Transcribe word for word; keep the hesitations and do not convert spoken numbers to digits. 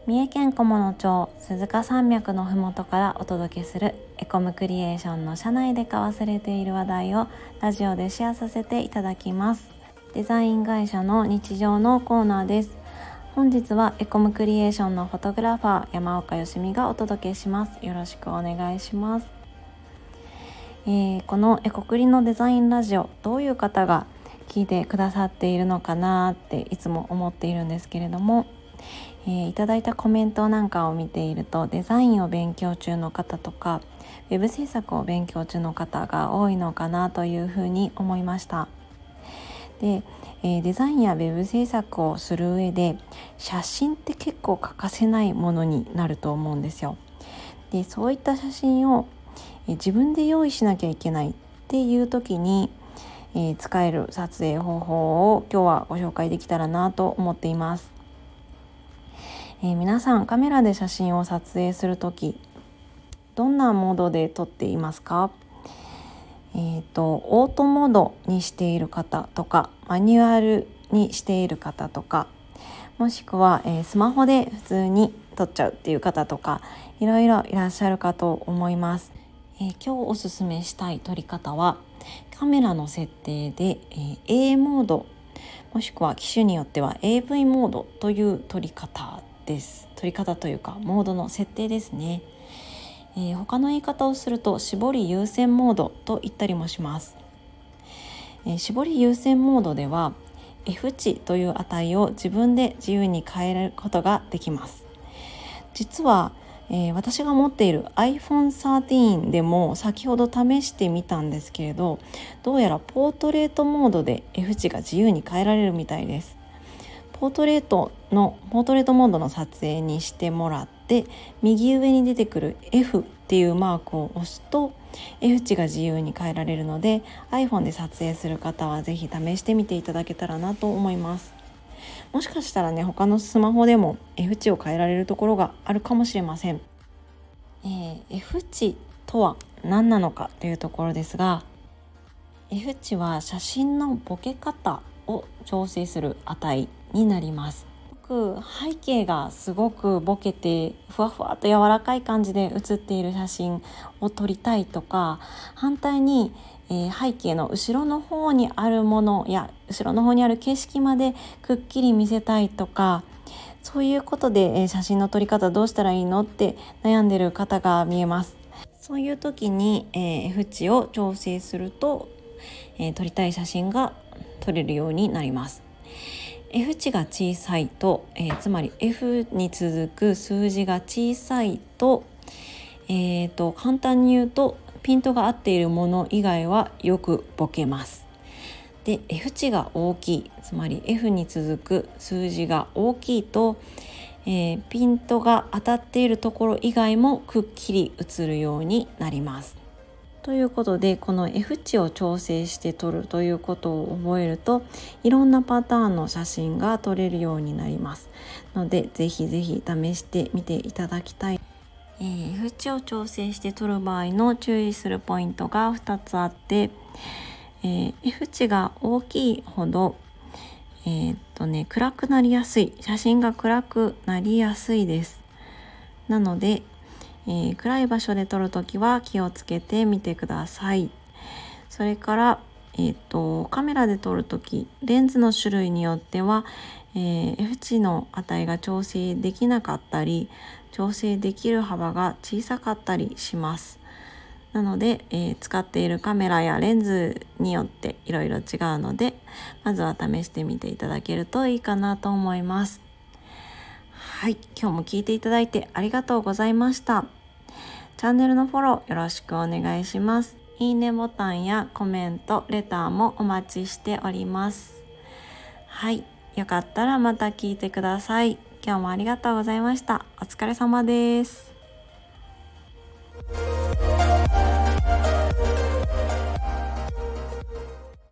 三重県菰野町鈴鹿山脈のふもとからお届けするエコムクリエーションの社内で交わされている話題をラジオでシェアさせていただきます。デザイン会社の日常のコーナーです。本日はエコムクリエーションのフォトグラファー山岡よしみがお届けします。よろしくお願いします。えー、このエコクリのデザインラジオ、どういう方が聞いてくださっているのかなっていつも思っているんですけれども、えー、いただいたコメントなんかを見ていると、デザインを勉強中の方とかウェブ制作を勉強中の方が多いのかなというふうに思いました。で、えー、デザインやウェブ制作をする上で写真って結構欠かせないものになると思うんですよ。で、そういった写真を、えー、自分で用意しなきゃいけないっていう時に、えー、使える撮影方法を今日はご紹介できたらなと思っています。えー、皆さんカメラで写真を撮影するとき、どんなモードで撮っていますか？えーと、オートモードにしている方とか、マニュアルにしている方とか、もしくは、えー、スマホで普通に撮っちゃうっていう方とか、いろいろいらっしゃるかと思います。えー、今日おすすめしたい撮り方は、カメラの設定で、えー、A モード、もしくは機種によっては エーブイ モードという撮り方です。撮り方というかモードの設定ですね。えー、他の言い方をすると絞り優先モードと言ったりもします。えー、絞り優先モードでは F 値という値を自分で自由に変えることができます。実は、えー、私が持っている アイフォンサーティーン でも先ほど試してみたんですけれど、どうやらポートレートモードで F 値が自由に変えられるみたいです。ポートレートのポートレートモードの撮影にしてもらって、右上に出てくる F っていうマークを押すと F 値が自由に変えられるので、 iPhone で撮影する方はぜひ試してみていただけたらなと思います。もしかしたらね、他のスマホでも F 値を変えられるところがあるかもしれません。えー、F 値とは何なのかというところですが、 F 値は写真のボケ方を調整する値になります。背景がすごくボケてふわふわと柔らかい感じで写っている写真を撮りたいとか、反対に、えー、背景の後ろの方にあるものや後ろの方にある景色までくっきり見せたいとか、そういうことで、えー、写真の撮り方どうしたらいいのって悩んでる方が見えます。そういう時に、えー、F 値を調整すると、えー、撮りたい写真が撮れるようになります。F 値が小さいと、えー、つまり F に続く数字が小さいと、えーと、簡単に言うとピントが合っているもの以外はよくボケます。で、F 値が大きい、つまり F に続く数字が大きいと、えー、ピントが当たっているところ以外もくっきり映るようになります。ということで、この F 値を調整して撮るということを覚えると、いろんなパターンの写真が撮れるようになりますので、ぜひぜひ試してみていただきたい。えー、F 値を調整して撮る場合の注意するポイントがふたつあって、えー、F 値が大きいほど、えーっとね、暗くなりやすい、写真が暗くなりやすいです。なので、えー、暗い場所で撮るときは気をつけてみてください。それから、えー、とカメラで撮るとき、レンズの種類によっては、えー、F 値の値が調整できなかったり、調整できる幅が小さかったりします。なので、えー、使っているカメラやレンズによっていろいろ違うので、まずは試してみていただけるといいかなと思います。はい、今日も聞いていただいてありがとうございました。チャンネルのフォローよろしくお願いします。いいねボタンやコメント、レターもお待ちしております。はい、よかったらまた聞いてください。今日もありがとうございました。お疲れ様です。